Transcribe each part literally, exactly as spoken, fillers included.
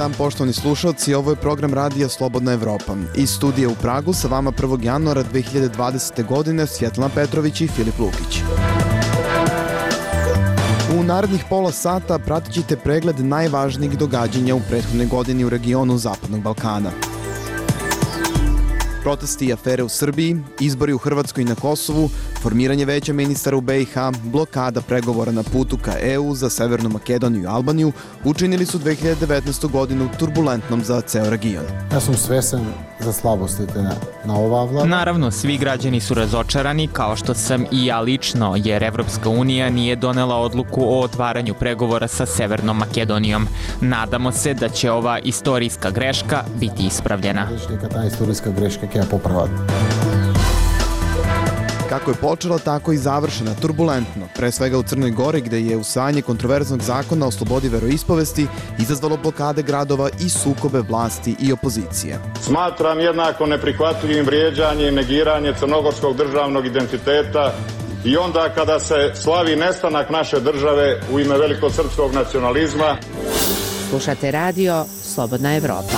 dan, poštovani slušalci, ovo je program radija Slobodna Evropa. Iz studija u Pragu sa vama prvog januara dve hiljade dvadesete. godine Svjetlana Petrović i Filip Lukić. U narednih pola sata pratit ćete pregled najvažnijih događanja u prethodnoj godini u regionu Zapadnog Balkana. Protesti i afere u Srbiji, izbori u Hrvatskoj i na Kosovu, formiranje veća ministara u be i ha, blokada pregovora na putu ka e u za Severnu Makedoniju i Albaniju učinili su dve hiljade devetnaestu. godinu turbulentnom za ceo region. Ja sam svesan za slabosti na, na ova vlada. Naravno, svi građani su razočarani, kao što sam i ja lično, jer Evropska unija nije donela odluku o otvaranju pregovora sa Severnom Makedonijom. Nadamo se da će ova istorijska greška biti ispravljena. Ta istorijska greška je popravati. Kako je počela, tako i završena turbulentno, pre svega u Crnoj Gori, gde je usvajanje kontroverznog zakona o slobodi veroispovesti izazvalo blokade gradova i sukobe vlasti i opozicije. Smatram jednako neprihvatljivim vrijeđanje i negiranje crnogorskog državnog identiteta i onda kada se slavi nestanak naše države u ime velikosrpskog nacionalizma. Slušate radio Slobodna Evropa.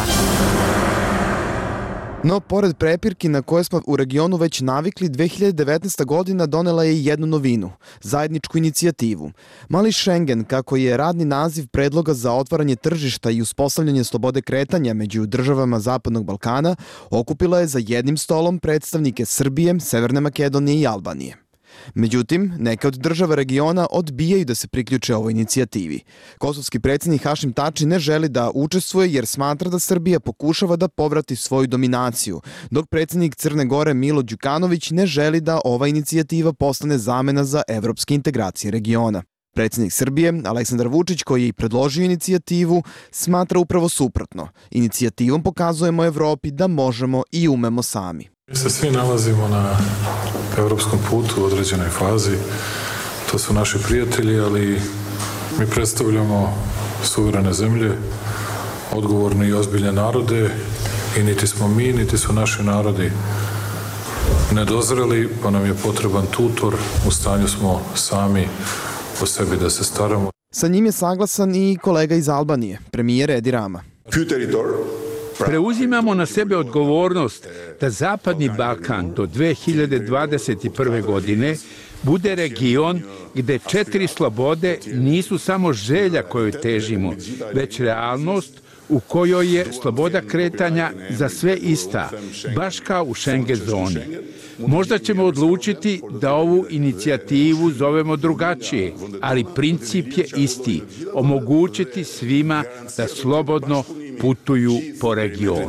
No, pored prepirki na koje smo u regionu već navikli, dve hiljade devetnaesta. godina donela je i jednu novinu, zajedničku inicijativu. Mali Schengen, kako je radni naziv predloga za otvaranje tržišta i uspostavljanje slobode kretanja među državama Zapadnog Balkana, okupila je za jednim stolom predstavnike Srbije, Severne Makedonije i Albanije. Međutim, neke od država regiona odbijaju da se priključe ovoj inicijativi. Kosovski predsjednik Hašim Tači ne želi da učestvuje jer smatra da Srbija pokušava da povrati svoju dominaciju, dok predsjednik Crne Gore Milo Đukanović ne želi da ova inicijativa postane zamena za evropske integracije regiona. Predsjednik Srbije, Aleksandar Vučić, koji je i predložio inicijativu, smatra upravo suprotno. Inicijativom pokazujemo Evropi da možemo i umemo sami. Mi se svi nalazimo na evropskom putu u određenoj fazi. To su naši prijatelji, ali mi predstavljamo suverene zemlje, odgovorne i ozbiljne narode i niti smo mi, niti su naši narodi nedozreli, pa nam je potreban tutor. U stanju smo sami o sebi da se staramo. Sa njim je saglasan i kolega iz Albanije, premijer Edi Rama. Preuzimamo na sebe odgovornost da Zapadni Balkan do dve hiljade dvadeset prve. godine bude region gde četiri slobode nisu samo želja kojoj težimo, već realnost u kojoj je sloboda kretanja za sve ista, baš kao u Schengen zoni. Možda ćemo odlučiti da ovu inicijativu zovemo drugačije, ali princip je isti, omogućiti svima da slobodno putuju po regionu.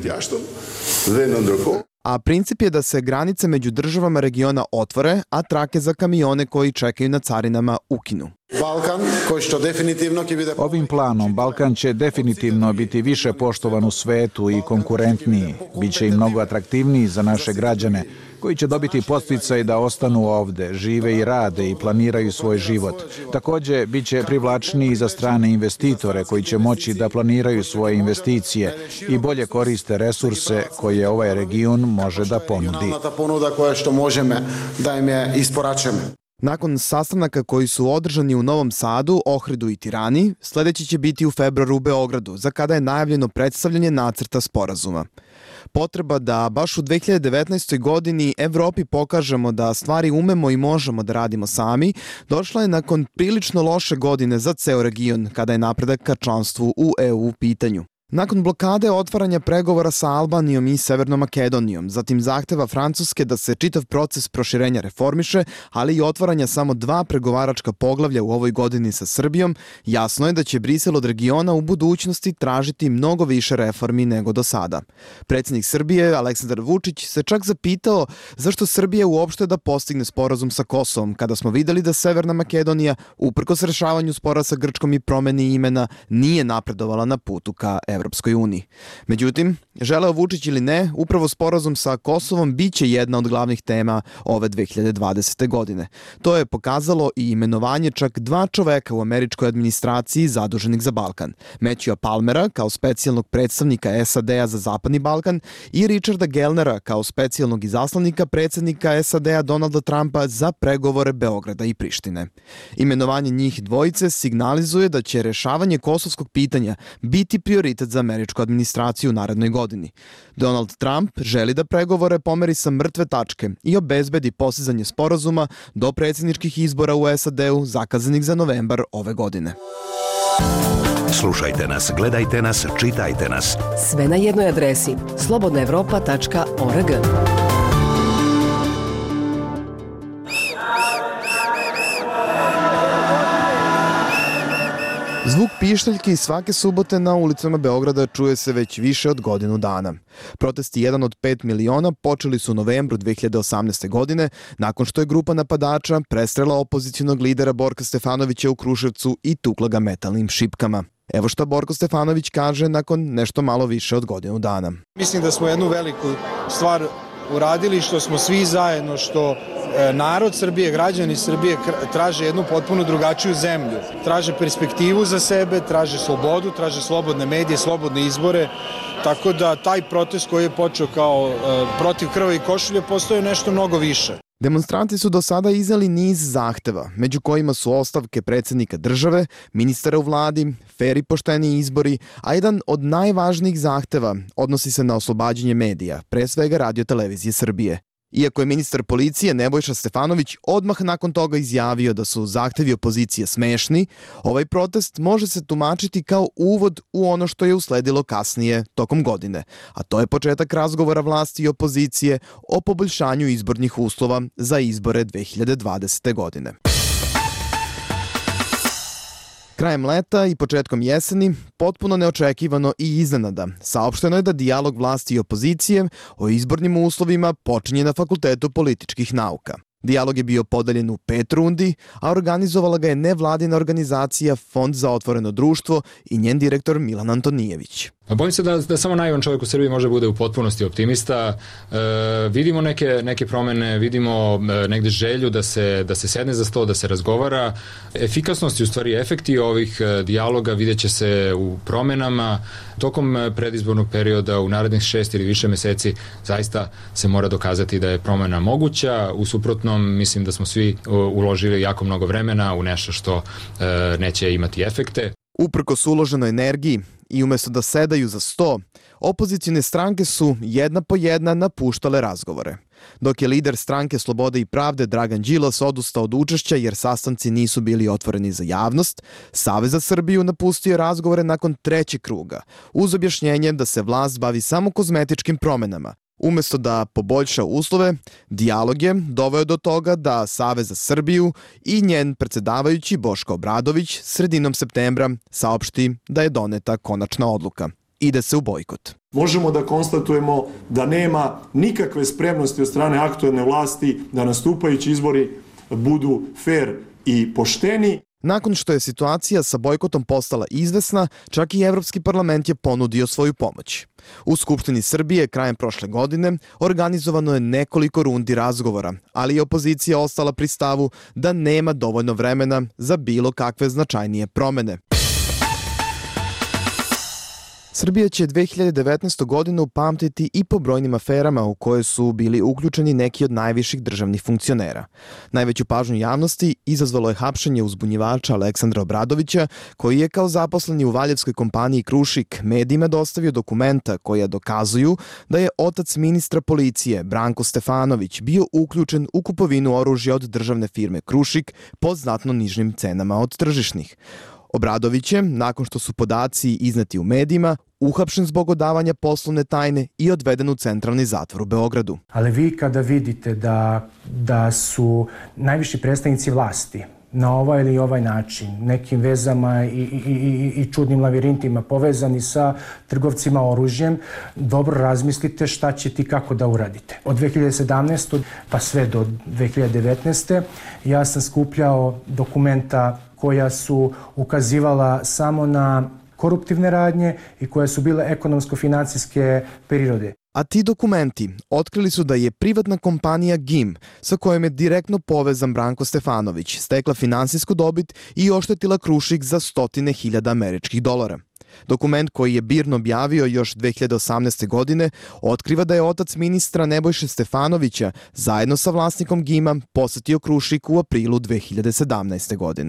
A princip je da se granice među državama regiona otvore, a trake za kamione koji čekaju na carinama ukinu. Balkan, koji što definitivno će biti... Ovim planom Balkan će definitivno biti više poštovan u svetu i konkurentniji. Biće i mnogo atraktivniji za naše građane, koji će dobiti podsticaj da ostanu ovde, žive i rade i planiraju svoj život. Takođe, bit će privlačniji za strane investitore koji će moći da planiraju svoje investicije i bolje koriste resurse koje ovaj region može da ponudi. Ponuda koja što možemo da im je isporačemo. Nakon sastanaka koji su održani u Novom Sadu, Ohridu i Tirani, sledeći će biti u februaru u Beogradu, za kada je najavljeno predstavljanje nacrta sporazuma. Potreba da baš u dve hiljade devetnaestoj. godini Evropi pokažemo da stvari umemo i možemo da radimo sami, došla je nakon prilično loše godine za ceo region, kada je napredak ka članstvu u e u u pitanju. Nakon blokade otvaranja pregovora sa Albanijom i Severnom Makedonijom, zatim zahteva Francuske da se čitav proces proširenja reformiše, ali i otvaranja samo dva pregovaračka poglavlja u ovoj godini sa Srbijom, jasno je da će Brisel od regiona u budućnosti tražiti mnogo više reformi nego do sada. Predsjednik Srbije, Aleksandar Vučić, se čak zapitao zašto Srbija uopšte da postigne sporazum sa Kosovom, kada smo videli da Severna Makedonija, uprkos rešavanju spora sa Grčkom i promeni imena, nije napredovala na putu ka Evropskoj uniji. Međutim, želeo Vučić ili ne, upravo sporazum sa Kosovom biće jedna od glavnih tema ove dve hiljade dvadesete. godine. To je pokazalo i imenovanje čak dva čoveka u američkoj administraciji zaduženih za Balkan. Matthewa Palmera kao specijalnog predstavnika es a de a za Zapadni Balkan i Richarda Gelnera kao specijalnog izaslanika predsednika es a de a Donalda Trumpa za pregovore Beograda i Prištine. Imenovanje njih dvojice signalizuje da će rešavanje kosovskog pitanja biti prioritet za za američku administraciju u narednoj godini. Donald Trump želi da pregovore pomeri sa mrtve tačke i obezbedi postizanje sporazuma do predsjedničkih izbora u S A D-u zakazanih za novembar ove godine. Slušajte nas, gledajte nas, čitajte nas. Sve na jednoj adresi slobodna evropa tačka org. Zvuk pištaljki svake subote na ulicama Beograda čuje se već više od godinu dana. Protesti jedan od pet miliona počeli su u novembru dve hiljade osamnaeste. godine nakon što je grupa napadača prestrela opozicionog lidera Borka Stefanovića u Kruševcu i tukla ga metalnim šipkama. Evo šta Borko Stefanović kaže nakon nešto malo više od godinu dana. Mislim da smo jednu veliku stvar uradili, što smo svi zajedno, što narod Srbije, građani Srbije traže jednu potpuno drugačiju zemlju. Traže perspektivu za sebe, traže slobodu, traže slobodne medije, slobodne izbore. Tako da taj protest koji je počeo kao protiv krva i košulje postoje nešto mnogo više. Demonstranti su do sada izneli niz zahteva, među kojima su ostavke predsjednika države, ministara u vladi, fer i pošteni izbori, a jedan od najvažnijih zahteva odnosi se na oslobađanje medija, pre svega Radio televizije Srbije. Iako je ministar policije Nebojša Stefanović odmah nakon toga izjavio da su zahtevi opozicije smešni, ovaj protest može se tumačiti kao uvod u ono što je usledilo kasnije tokom godine, a to je početak razgovora vlasti i opozicije o poboljšanju izbornih uslova za izbore dve hiljade dvadesete. godine. Krajem leta i početkom jeseni, potpuno neočekivano i iznenada, saopšteno je da dijalog vlasti i opozicije o izbornim uslovima počinje na Fakultetu političkih nauka. Dijalog je bio podeljen u pet rundi, a organizovala ga je nevladina organizacija Fond za otvoreno društvo i njen direktor Milan Antonijević. Bojim se da, da samo naivan čovjek u Srbiji može bude u potpunosti optimista. E, vidimo neke, neke promene, vidimo negde želju da se, da se sedne za sto, da se razgovara. Efikasnost i u stvari efekti ovih dijaloga vidjet će se u promenama. Tokom predizbornog perioda u narednih šest ili više meseci zaista se mora dokazati da je promena moguća. U suprotnom mislim da smo svi uložili jako mnogo vremena u nešto što e, neće imati efekte. Uprkos uloženoj energiji i umesto da sedaju za sto, opozicijne stranke su jedna po jedna napuštale razgovore. Dok je lider stranke Slobode i pravde Dragan Đilas odustao od učešća jer sastanci nisu bili otvoreni za javnost, Savez za Srbiju napustio razgovore nakon trećeg kruga, uz objašnjenje da se vlast bavi samo kozmetičkim promenama. Umesto da poboljša uslove, dijalog je doveo do toga da Savez za Srbiju i njen predsedavajući Boško Obradović sredinom septembra saopšti da je doneta konačna odluka. Ide se u bojkot. Možemo da konstatujemo da nema nikakve spremnosti od strane aktuelne vlasti da nastupajući izbori budu fer i pošteni. Nakon što je situacija sa bojkotom postala izvesna, čak i Evropski parlament je ponudio svoju pomoć. U Skupštini Srbije krajem prošle godine organizovano je nekoliko rundi razgovora, ali je opozicija ostala pri stavu da nema dovoljno vremena za bilo kakve značajnije promene. Srbija će dve hiljade devetnaestu. godinu pamtiti i po brojnim aferama u koje su bili uključeni neki od najviših državnih funkcionera. Najveću pažnju javnosti izazvalo je hapšenje uzbunjivača Aleksandra Obradovića, koji je kao zaposleni u valjevskoj kompaniji Krušik medijima dostavio dokumenta koja dokazuju da je otac ministra policije Branko Stefanović bio uključen u kupovinu oružja od državne firme Krušik po znatno nižim cenama od tržišnih. Obradović je, nakon što su podaci izneti u medijima, uhapšen zbog odavanja poslovne tajne i odveden u centralni zatvor u Beogradu. Ali vi kada vidite da, da su najviši predstavnici vlasti na ovaj ili ovaj način, nekim vezama i, i, i, i čudnim lavirintima povezani sa trgovcima oružjem, dobro razmislite šta ćete i kako da uradite. Od dve hiljade sedamnaeste. pa sve do dve hiljade devetnaeste. ja sam skupljao dokumenta koja su ukazivala samo na koruptivne radnje i koje su bile ekonomsko-financijske prirode. A ti dokumenti otkrili su da je privatna kompanija G I M, sa kojom je direktno povezan Branko Stefanović, stekla finansijsku dobit i oštetila Krušik za stotine hiljada američkih dolara. Dokument koji je B I R N objavio još dve hiljade osamnaeste. godine otkriva da je otac ministra Nebojše Stefanovića zajedno sa vlasnikom G I M-a posetio Krušik u aprilu dve hiljade sedamnaeste. godine.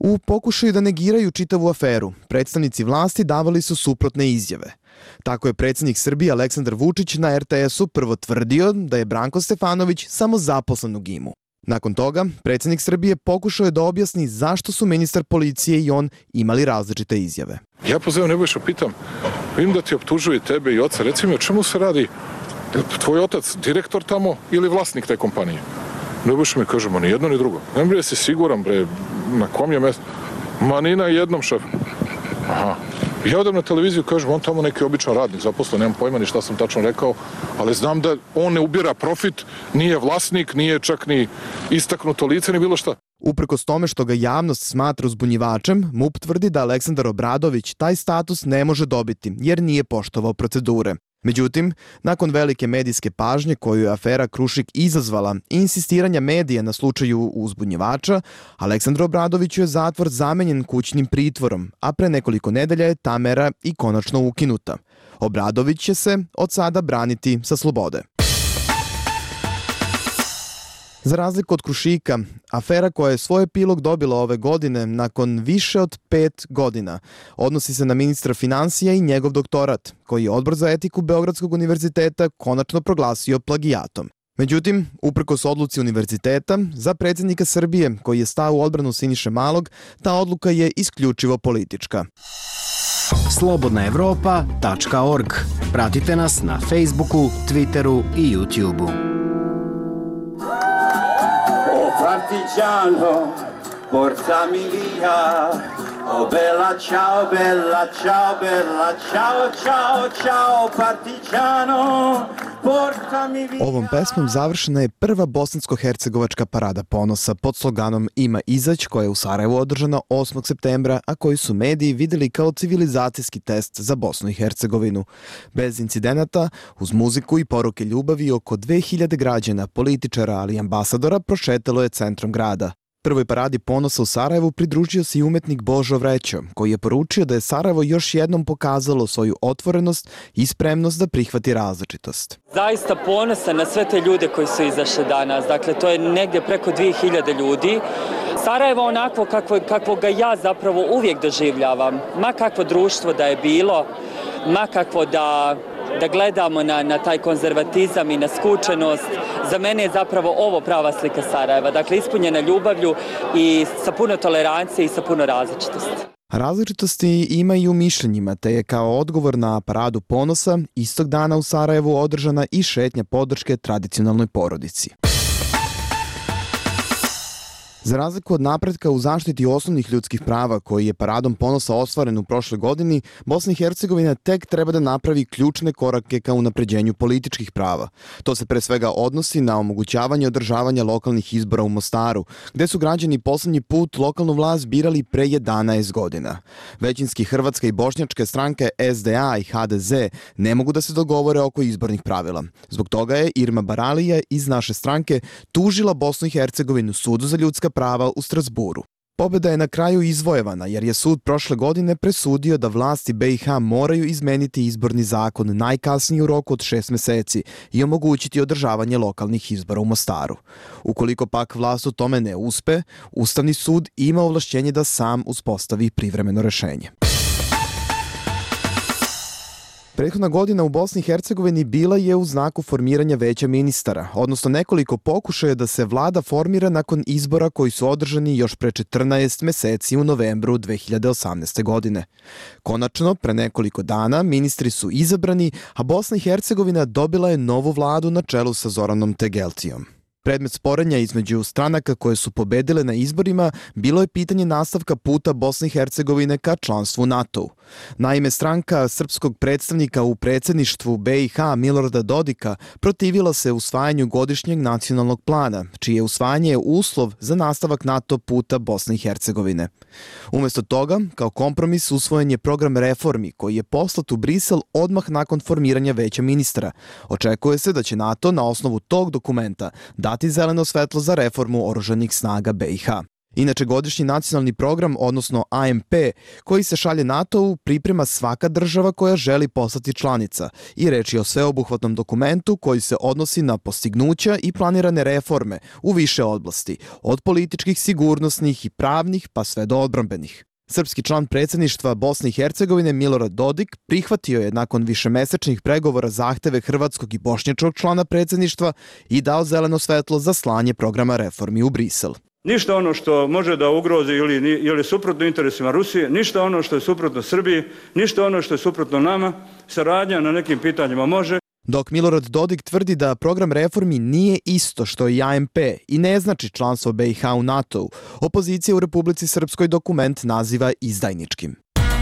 U pokušaju da negiraju čitavu aferu, predstavnici vlasti davali su suprotne izjave. Tako je predsjednik Srbije Aleksandar Vučić na er te esu prvo tvrdio da je Branko Stefanović samo zaposlen u gimu. Nakon toga, predsjednik Srbije pokušao je da objasni zašto su ministar policije i on imali različite izjave. Ja pozivam Nebojša, pitam, vidim da ti optužuje tebe i oca, reci mi o čemu se radi? Tvoj otac direktor tamo ili vlasnik te kompanije? Nebojša mi kaže, ma ni jedno ni drugo. Ne bre, si siguran, bre, na kom je mjesto? Ma ni na jednom, šef. Aha. Ja odem na televiziju, kažem, on tamo neki običan radnik, zaposlen, nemam pojma ni šta sam tačno rekao, ali znam da on ne ubira profit, nije vlasnik, nije čak ni istaknuto lice, ni bilo šta. Uprkos tome što ga javnost smatra uzbunjivačem, MUP tvrdi da Aleksandar Obradović taj status ne može dobiti, jer nije poštovao procedure. Međutim, nakon velike medijske pažnje koju je afera Krušik izazvala i insistiranja medija na slučaju uzbunjivača, Aleksandru Obradoviću je zatvor zamenjen kućnim pritvorom, a pre nekoliko nedelja je ta mera i konačno ukinuta. Obradović će se od sada braniti sa slobode. Za razliku od Krušika, afera koja je svoj epilog dobila ove godine nakon više od pet godina odnosi se na ministra finansija i njegov doktorat, koji je Odbor za etiku Beogradskog univerziteta konačno proglasio plagijatom. Međutim, uprkos odluci univerziteta, za predsjednika Srbije, koji je stao u odbranu Siniše Malog, ta odluka je isključivo politička. slobodna evropa tačka org. Pratite nas na Facebooku, Twitteru i YouTubeu. Partigiano, portami via. Oh bella ciao, bella ciao, bella ciao, ciao, ciao, partigiano, portami via. Ovom pesmom završena je prva bosansko-hercegovačka parada ponosa pod sloganom Ima izać, koja je u Sarajevu održana osmog septembra, a koji su mediji videli kao civilizacijski test za Bosnu i Hercegovinu. Bez incidenata, uz muziku i poruke ljubavi, oko dve hiljade građana, političara, ali i ambasadora prošetalo je centrom grada. Prvoj paradi ponosa u Sarajevu pridružio se i umetnik Božo Vrećo, koji je poručio da je Sarajevo još jednom pokazalo svoju otvorenost i spremnost da prihvati različitost. Zaista ponosan na sve te ljude koji su izašli danas, dakle to je negdje preko dvije hiljade ljudi. Sarajevo onako kakvo, kakvo ga ja zapravo uvijek doživljavam, ma kakvo društvo da je bilo, ma kakvo da... da gledamo na, na taj konzervatizam i na skučenost. Za mene je zapravo ovo prava slika Sarajeva, dakle ispunjena ljubavlju i sa puno tolerancije i sa puno različitosti. Različitosti ima i u mišljenjima, te je kao odgovor na paradu ponosa istog dana u Sarajevu održana i šetnja podrške tradicionalnoj porodici. Za razliku od napretka u zaštiti osnovnih ljudskih prava koji je paradom ponosa ostvaren u prošloj godini, Bosna i Hercegovina tek treba da napravi ključne korake ka unapređenju političkih prava. To se pre svega odnosi na omogućavanje održavanja lokalnih izbora u Mostaru, gde su građani poslednji put lokalnu vlast birali pre jedanaest godina. Većinski hrvatska i bošnjačke stranke es de a i ha de ze ne mogu da se dogovore oko izbornih pravila. Zbog toga je Irma Baralija iz naše stranke tužila Bosnu i Hercegovinu sudu za ljudska prava u Strasburu. Pobjeda je na kraju izvojevana jer je sud prošle godine presudio da vlasti be i ha moraju izmeniti izborni zakon najkasnije u roku od šest meseci i omogućiti održavanje lokalnih izbora u Mostaru. Ukoliko pak vlast u tome ne uspe, Ustavni sud ima ovlašćenje da sam uspostavi privremeno rešenje. Prethodna godina u Bosni i Hercegovini bila je u znaku formiranja veća ministara, odnosno nekoliko pokušaja da se vlada formira nakon izbora koji su održani još pre četrnaest meseci u novembru dve hiljade osamnaeste. godine. Konačno, pre nekoliko dana, ministri su izabrani, a Bosna i Hercegovina dobila je novu vladu na čelu sa Zoranom Tegeltijom. Predmet sporenja između stranaka koje su pobedile na izborima bilo je pitanje nastavka puta Bosne i Hercegovine ka članstvu NATO-u. Naime, stranka srpskog predstavnika u predsjedništvu be i ha Milorada Dodika protivila se usvajanju godišnjeg nacionalnog plana, čije usvajanje je uslov za nastavak NATO puta Bosne i Hercegovine. Umjesto toga, kao kompromis usvojen je program reformi koji je poslat u Brisel odmah nakon formiranja veća ministara. Očekuje se da će NATO na osnovu tog dokumenta dati zeleno svetlo za reformu oružanih snaga be i ha. Inače, godišnji nacionalni program, odnosno A M P, koji se šalje NATO-u, priprema svaka država koja želi postati članica i reč je o sveobuhvatnom dokumentu koji se odnosi na postignuća i planirane reforme u više oblasti, od političkih, sigurnosnih i pravnih pa sve do odbrambenih. Srpski član predsjedništva Bosne i Hercegovine Milorad Dodik prihvatio je nakon višemesečnih pregovora zahteve hrvatskog i bošnjačkog člana predsjedništva i dao zeleno svetlo za slanje programa reformi u Brisel. Ništa ono što može da ugrozi ili, ili suprotno interesima Rusije, ništa ono što je suprotno Srbiji, ništa ono što je suprotno nama, saradnja na nekim pitanjima može. Dok Milorad Dodik tvrdi da program reformi nije isto što i A M P i ne znači članstvo B i H u NATO-u, opozicija u Republici Srpskoj dokument naziva izdajničkim.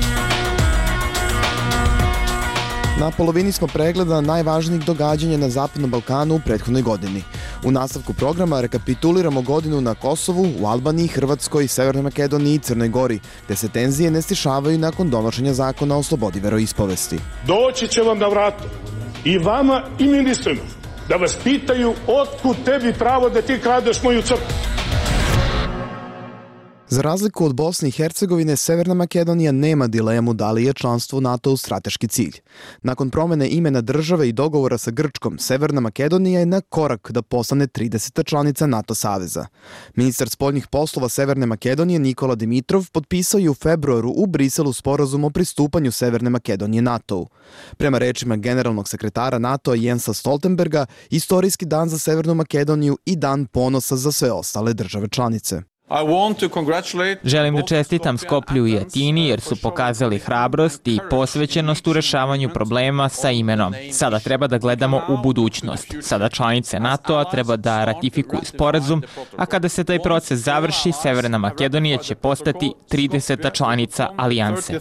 Na polovini smo pregleda najvažnijih događanja na Zapadnom Balkanu u prethodnoj godini. U nastavku programa rekapituliramo godinu na Kosovu, u Albaniji, Hrvatskoj, Severnoj Makedoniji i Crnoj Gori, gde se tenzije ne stišavaju nakon donošenja zakona o slobodi veroispovesti. Doći će vam na vrata i vama i ministrima da vas pitaju otkud tebi pravo da ti kradeš moju crkvu. Za razliku od Bosne i Hercegovine, Severna Makedonija nema dilemu da li je članstvo u NATO-u strateški cilj. Nakon promene imena države i dogovora sa Grčkom, Severna Makedonija je na korak da postane trideseta članica NATO saveza. Ministar spoljnih poslova Severne Makedonije Nikola Dimitrov potpisao je u februaru u Briselu sporazum o pristupanju Severne Makedonije NATO-u. Prema rečima generalnog sekretara NATO-a Jensa Stoltenberga, istorijski dan za Severnu Makedoniju i dan ponosa za sve ostale države članice. Želim da čestitam Skoplju i Atini jer su pokazali hrabrost i posvećenost u rešavanju problema sa imenom. Sada treba da gledamo u budućnost. Sada članice NATO-a treba da ratifikuju sporazum, a kada se taj proces završi, Severna Makedonija će postati trideseta članica alijanse.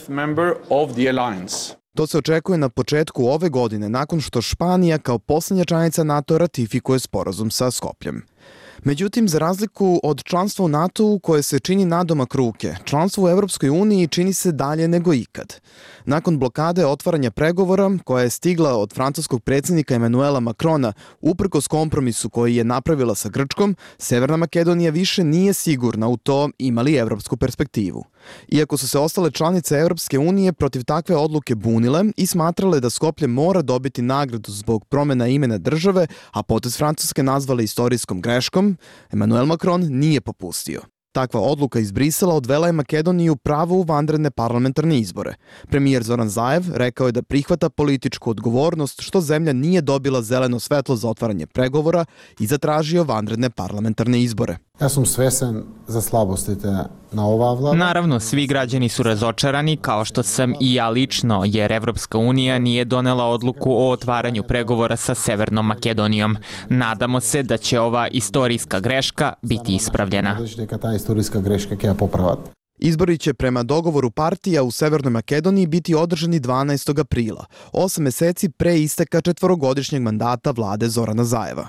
To se očekuje na početku ove godine nakon što Španija kao posljednja članica NATO ratifikuje sporazum sa Skopljem. Međutim, za razliku od članstva u NATO-u koje se čini nadomak ruke, članstvo u Evropskoj uniji čini se dalje nego ikad. Nakon blokade otvaranja pregovora, koja je stigla od francuskog predsjednika Emanuela Macrona, uprkos kompromisu koji je napravila sa Grčkom, Severna Makedonija više nije sigurna u to ima li evropsku perspektivu. Iako su se ostale članice Evropske unije protiv takve odluke bunile i smatrale da Skoplje mora dobiti nagradu zbog promjena imena države, a potez Francuske nazvale istorijskom greškom, Emanuel Macron nije popustio. Takva odluka iz Brisela odvela je Makedoniju pravo u vanredne parlamentarne izbore. Premijer Zoran Zaev rekao je da prihvata političku odgovornost što zemlja nije dobila zeleno svetlo za otvaranje pregovora i zatražio vanredne parlamentarne izbore. Ja sam svesen za slabosti te na ova vlada. Naravno, svi građani su razočarani, kao što sam i ja lično, jer Evropska unija nije donela odluku o otvaranju pregovora sa Severnom Makedonijom. Nadamo se da će ova istorijska greška biti ispravljena. Neka ta istorijska greška koja popravat. Izbori će prema dogovoru partija u Severnoj Makedoniji biti održani dvanaestog aprila, osam meseci pre isteka četvorogodišnjeg mandata vlade Zorana Zaeva.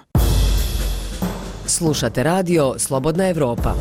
Slušate radio Slobodna Evropa.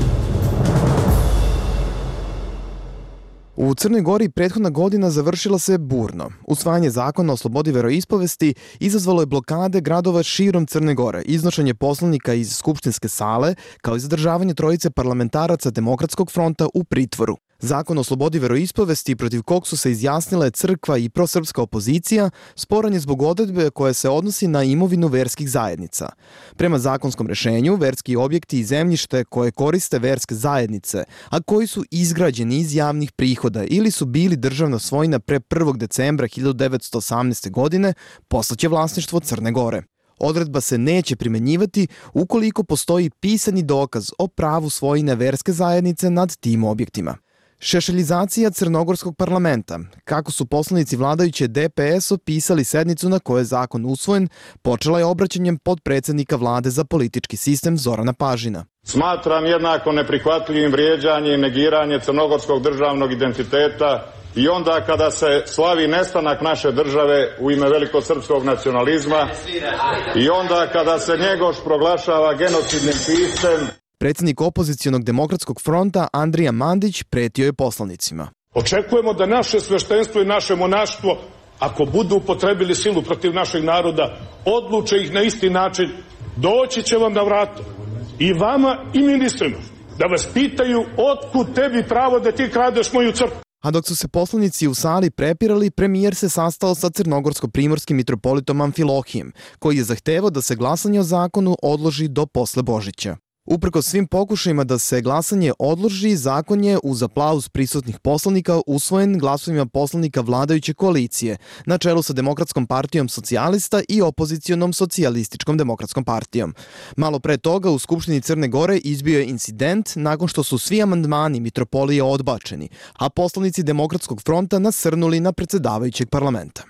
U Crnoj Gori prethodna godina završila se burno. Usvajanje zakona o slobodi veroispovesti izazvalo je blokade gradova širom Crne Gore, iznošenje poslanika iz skupštinske sale, kao i zadržavanje trojice parlamentaraca Demokratskog fronta u pritvoru. Zakon o slobodi veroispovesti protiv kog su se izjasnile crkva i prosrpska opozicija sporan je zbog odredbe koja se odnosi na imovinu verskih zajednica. Prema zakonskom rešenju, verski objekti i zemljište koje koriste verske zajednice, a koji su izgrađeni iz javnih prihoda ili su bili državna svojina pre prvog decembra hiljadu devetsto osamnaeste. godine, postaće vlasništvo Crne Gore. Odredba se neće primenjivati ukoliko postoji pisani dokaz o pravu svojine verske zajednice nad tim objektima. Šešeljizacija crnogorskog parlamenta. Kako su poslanici vladajuće D P S opisali sednicu na kojoj je zakon usvojen, počela je obraćanjem podpredsednika vlade za politički sistem Zorana Pažina. Smatram jednako neprihvatljivim vrijeđanje i negiranje crnogorskog državnog identiteta i onda kada se slavi nestanak naše države u ime velikosrpskog nacionalizma i onda kada se Njegoš proglašava genocidnim piscem. Predsjednik opozicionog Demokratskog fronta Andrija Mandić pretio je poslanicima. Očekujemo da naše sveštenstvo i naše monaštvo, ako budu upotrebili silu protiv našeg naroda, odluče ih na isti način, doći će vam na vrata i vama i ministrima da vas pitaju otkud tebi pravo da ti kradeš moju crkvu. A dok su se poslanici u sali prepirali, premijer se sastao sa crnogorsko-primorskim mitropolitom Amfilohijem, koji je zahtevao da se glasanje o zakonu odloži do posle Božića. Uprkos svim pokušajima da se glasanje odloži, zakon je uz aplauz prisutnih poslanika usvojen glasovima poslanika vladajuće koalicije, na čelu sa Demokratskom partijom socijalista i opozicionom socijalističkom demokratskom partijom. Malo pre toga u Skupštini Crne Gore izbio je incident nakon što su svi amandmani mitropolije odbačeni, a poslanici Demokratskog fronta nasrnuli na predsedavajućeg parlamenta.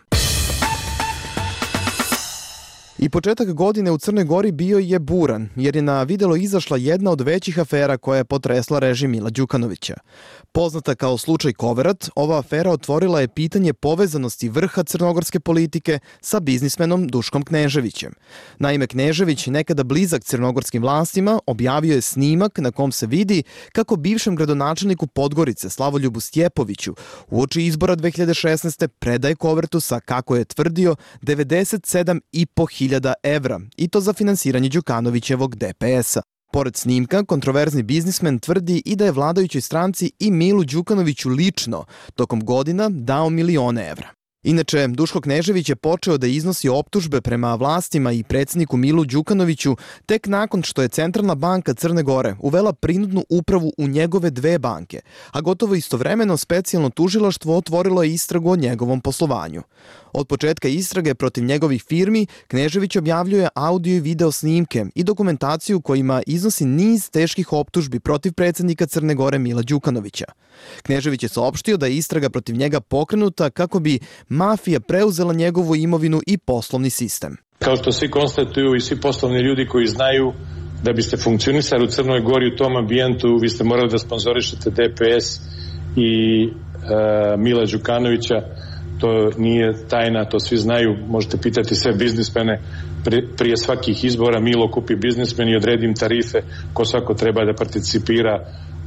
I početak godine u Crnoj Gori bio je buran, jer je na videlo izašla jedna od većih afera koja je potresla režim Mila Đukanovića. Poznata kao slučaj Koverat, ova afera otvorila je pitanje povezanosti vrha crnogorske politike sa biznismenom Duškom Kneževićem. Naime, Knežević, nekada blizak crnogorskim vlastima, objavio je snimak na kom se vidi kako bivšem gradonačelniku Podgorice Slavoljubu Stjepoviću uoči izbora dve hiljade šesnaeste. predaje kovertu sa, kako je tvrdio, devedeset sedam i po hiljada evra, i to za finansiranje Đukanovićevog D P S-a. Pored snimka, kontroverzni biznismen tvrdi i da je vladajućoj stranci i Milu Đukanoviću lično tokom godina dao milione evra. Inače, Duško Knežević je počeo da iznosi optužbe prema vlastima i predsjedniku Milu Đukanoviću tek nakon što je Centralna banka Crne Gore uvela prinudnu upravu u njegove dve banke, a gotovo istovremeno specijalno tužilaštvo otvorilo je istragu o njegovom poslovanju. Od početka istrage protiv njegovih firmi, Knežević objavljuje audio i video snimke i dokumentaciju kojima iznosi niz teških optužbi protiv predsjednika Crne Gore Mila Đukanovića. Knežević je saopštio da je istraga protiv njega pokrenuta kako bi mafija preuzela njegovu imovinu i poslovni sistem. Kao što svi konstatuju i svi poslovni ljudi koji znaju, da biste funkcionisali u Crnoj Gori u tom ambijentu, vi ste morali da sponzorišete D P S i e, Mila Đukanovića. To nije tajna, to svi znaju, možete pitati sve biznismene prije svakih izbora. Milo kupi biznismen i odredi im tarife ko svako treba da participira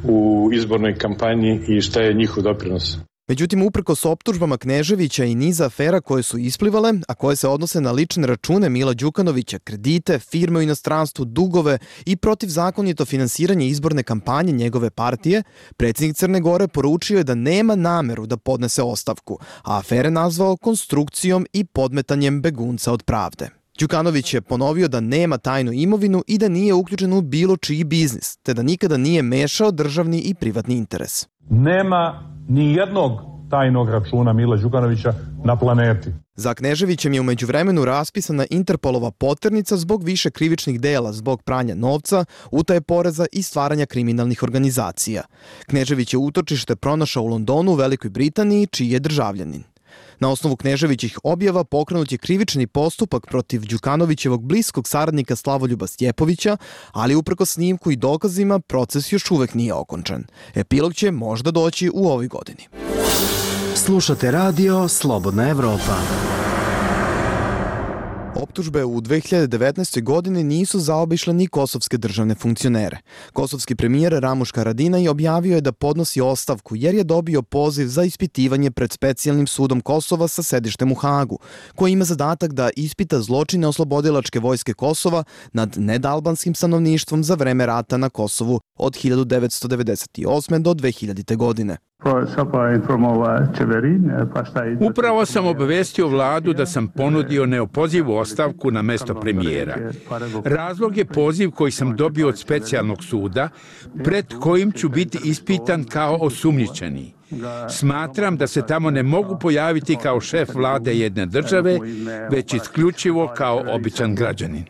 u izbornoj kampanji i šta je njihov doprinos. Međutim, uprkos optužbama Kneževića i niza afera koje su isplivale, a koje se odnose na lične račune Mila Đukanovića, kredite, firme u inostranstvu, dugove i protivzakonito finansiranje izborne kampanje njegove partije, predsjednik Crne Gore poručio je da nema nameru da podnese ostavku, a afere nazvao konstrukcijom i podmetanjem begunca od pravde. Đukanović je ponovio da nema tajnu imovinu i da nije uključen u bilo čiji biznis, te da nikada nije mešao državni i privatni interes. Nema ni jednog tajnog računa Mila Đukanovića na planeti. Za Kneževićem je u međuvremenu raspisana Interpolova poternica zbog više krivičnih dela, zbog pranja novca, utaje poreza i stvaranja kriminalnih organizacija. Knežević je utočište pronašao u Londonu, u Velikoj Britaniji, čiji je državljanin. Na osnovu Kneževićih objava pokrenut je krivični postupak protiv Đukanovićevog bliskog saradnika Slavoljuba Stjepovića, ali uprkos snimku i dokazima proces još uvek nije okončan. Epilog će možda doći u ovoj godini. Slušate radio Slobodna Evropa. Optužbe u dve hiljade devetnaestoj. godini nisu zaobišle ni kosovske državne funkcionere. Kosovski premijer Ramuš Haradinaj objavio je da podnosi ostavku jer je dobio poziv za ispitivanje pred specijalnim sudom Kosova sa sedištem u Hagu, koji ima zadatak da ispita zločine oslobodilačke vojske Kosova nad nedalbanskim stanovništvom za vreme rata na Kosovu od hiljadu devetsto devedeset osme. do dve hiljadite. godine. Upravo sam obavestio vladu da sam ponudio neopozivu ostavku na mesto premijera. Razlog je poziv koji sam dobio od specijalnog suda, pred kojim ću biti ispitan kao osumnjičeni. Smatram da se tamo ne mogu pojaviti kao šef vlade jedne države, već isključivo kao običan građanin.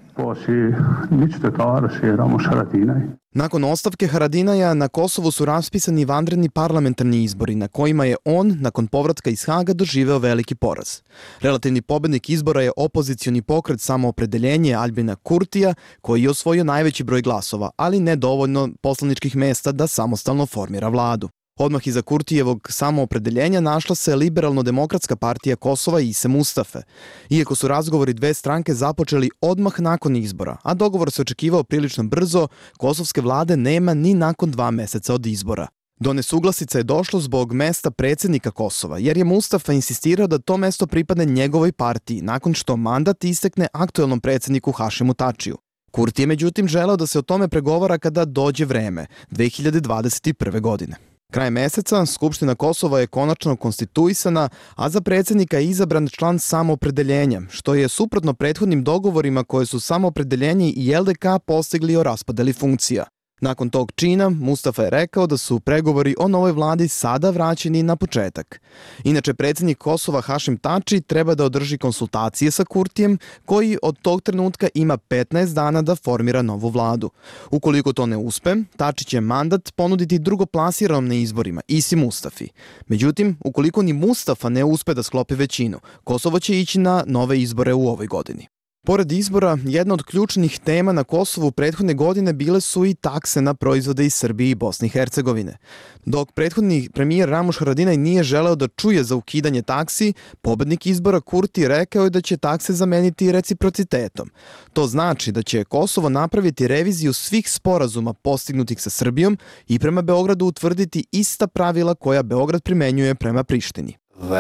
Nakon ostavke Haradinaja na Kosovu su raspisani vanredni parlamentarni izbori na kojima je on, nakon povratka iz Haga, doživeo veliki poraz. Relativni pobednik izbora je opozicioni pokret Samoopredeljenje Albina Kurtija, koji je osvojio najveći broj glasova, ali ne dovoljno poslaničkih mesta da samostalno formira vladu. Odmah iza Kurtijevog samoopredeljenja našla se Liberalno-demokratska partija Kosova i Ise Mustafe. Iako su razgovori dve stranke započeli odmah nakon izbora, a dogovor se očekivao prilično brzo, kosovske vlade nema ni nakon dva meseca od izbora. Do nesuglasica je došlo zbog mesta predsjednika Kosova, jer je Mustafa insistirao da to mesto pripadne njegovoj partiji nakon što mandat istekne aktuelnom predsjedniku Hašimu Tačiju. Kurti je međutim želeo da se o tome pregovara kada dođe vreme, dve hiljade dvadeset prve. godine. Krajem meseca Skupština Kosova je konačno konstituisana, a za predsjednika je izabran član samoopredeljenja, što je suprotno prethodnim dogovorima koje su samoopredeljenje i L D K postigli o raspodeli funkcija. Nakon tog čina, Mustafa je rekao da su pregovori o novoj vladi sada vraćeni na početak. Inače, predsjednik Kosova Hašim Tači treba da održi konsultacije sa Kurtijem, koji od tog trenutka ima petnaest dana da formira novu vladu. Ukoliko to ne uspe, Tači će mandat ponuditi drugoplasiranom na izborima, Isi Mustafi. Međutim, ukoliko ni Mustafa ne uspe da sklopi većinu, Kosovo će ići na nove izbore u ovoj godini. Pored izbora, jedna od ključnih tema na Kosovu prethodne godine bile su i takse na proizvode iz Srbije i Bosne i Hercegovine. Dok prethodni premijer Ramuš Haradinaj nije želeo da čuje za ukidanje taksi, pobednik izbora Kurti rekao je da će takse zameniti reciprocitetom. To znači da će Kosovo napraviti reviziju svih sporazuma postignutih sa Srbijom i prema Beogradu utvrditi ista pravila koja Beograd primenjuje prema Prištini.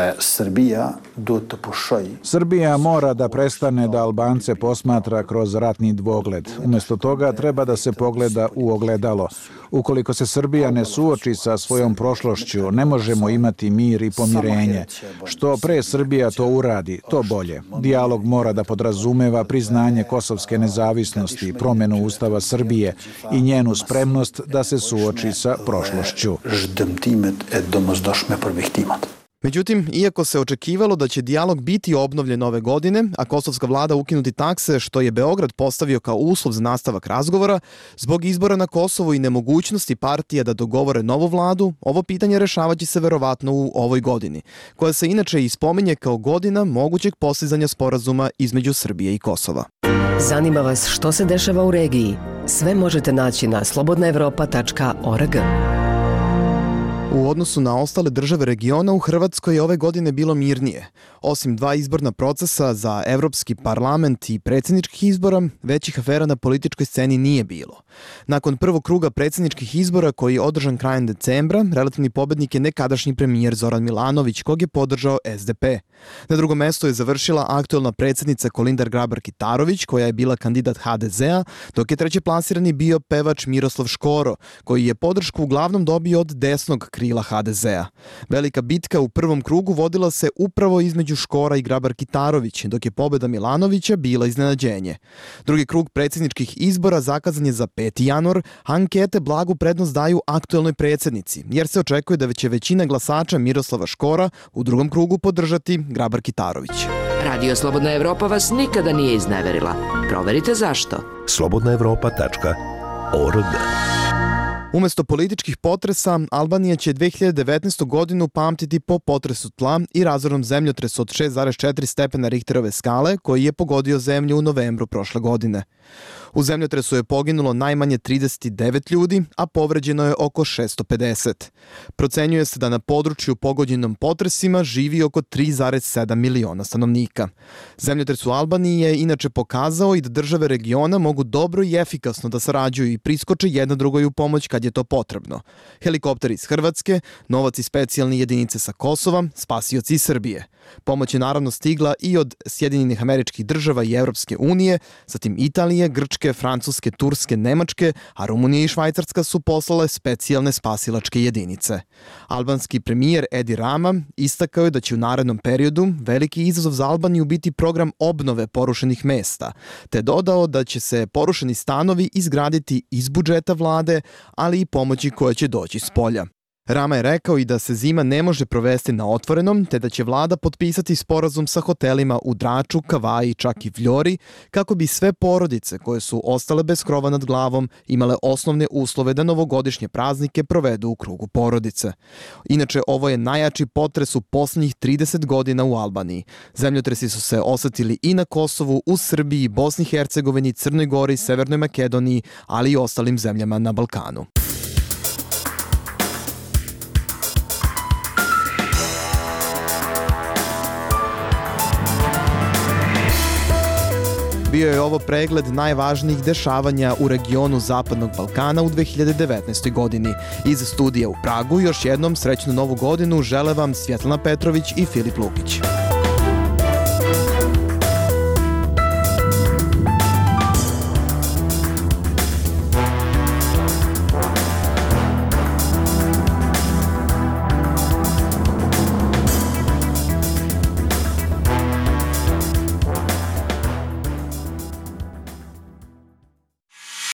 Srbija mora da prestane da Albance posmatra kroz ratni dvogled. Umjesto toga treba da se pogleda u ogledalo. Ukoliko se Srbija ne suoči sa svojom prošlošću, ne možemo imati mir i pomirenje. Što pre Srbija to uradi, to bolje. Dijalog mora da podrazumeva priznanje kosovske nezavisnosti, promjenu Ustava Srbije i njenu spremnost da se suoči sa prošlošću. Međutim, iako se očekivalo da će dijalog biti obnovljen ove godine, a kosovska vlada ukinuti takse, što je Beograd postavio kao uslov za nastavak razgovora, zbog izbora na Kosovu i nemogućnosti partija da dogovore novu vladu, ovo pitanje rešavaće se verovatno u ovoj godini, koja se inače ispominje kao godina mogućeg postizanja sporazuma između Srbije i Kosova. Zanima vas što se dešava u regiji? Sve možete naći na slobodna evropa tačka org. U odnosu na ostale države regiona, u Hrvatskoj je ove godine bilo mirnije. Osim dva izborna procesa za Evropski parlament i predsjedničkih izbora, većih afera na političkoj sceni nije bilo. Nakon prvog kruga predsjedničkih izbora, koji je održan krajem decembra, relativni pobednik je nekadašnji premijer Zoran Milanović, kog je podržao S D P. Na drugom mestu je završila aktuelna predsjednica Kolindar Grabar-Kitarović, koja je bila kandidat H D Z-a, dok je treće plasirani bio pevač Miroslav Škoro, koji je podršku uglavnom dobio od desnog krila H D Z-a. Velika bitka u prvom krugu vodila se upravo između Škora i Grabar-Kitarović, dok je pobeda Milanovića bila iznenađenje. Drugi krug predsjedničkih izbora zakazan je za peti januar, a ankete blagu prednost daju aktuelnoj predsjednici, jer se očekuje da će većina glasača Miroslava Škora u drugom krugu podržati Grabar-Kitarović. Radio Slobodna Evropa vas nikada nije izneverila. Proverite zašto. slobodna evropa tačka org. Umesto političkih potresa, Albanija će dve hiljade devetnaestu. godinu pamtiti po potresu tla i razornom zemljotresu od šest zarez četiri stepena Richterove skale, koji je pogodio zemlju u novembru prošle godine. U zemljotresu je poginulo najmanje trideset devet ljudi, a povređeno je oko šesto pedeset. Procenjuje se da na području pogođenom potresima živi oko tri zarez sedam miliona stanovnika. Zemljotres u Albaniji je inače pokazao i da države regiona mogu dobro i efikasno da sarađuju i priskoče jedna drugoj u pomoć kad je to potrebno. Helikopteri iz Hrvatske, novac i specijalne jedinice sa Kosova, spasioci iz Srbije. Pomoć je naravno stigla i od Sjedinjenih Američkih Država i Evropske unije, zatim Italije, Grčke, Francuske, Turske, Nemačke, a Rumunija i Švajcarska su poslale specijalne spasilačke jedinice. Albanski premijer Edi Rama istakao je da će u narednom periodu veliki izazov za Albaniju biti program obnove porušenih mesta, te dodao da će se porušeni stanovi izgraditi iz budžeta vlade, ali i pomoći koja će doći s polja. Rama je rekao i da se zima ne može provesti na otvorenom, te da će vlada potpisati sporazum sa hotelima u Draču, Kavaji, čak i Vljori, kako bi sve porodice koje su ostale bez krova nad glavom imale osnovne uslove da novogodišnje praznike provedu u krugu porodice. Inače, ovo je najjači potres u posljednjih trideset godina u Albaniji. Zemljotresi su se osetili i na Kosovu, u Srbiji, Bosni i Hercegovini, Crnoj Gori, Severnoj Makedoniji, ali i ostalim zemljama na Balkanu. Bio je ovo pregled najvažnijih dešavanja u regionu Zapadnog Balkana u dve hiljade devetnaestoj. godini. Iz studija u Pragu još jednom srećnu novu godinu žele vam Svjetlana Petrović i Filip Lukić.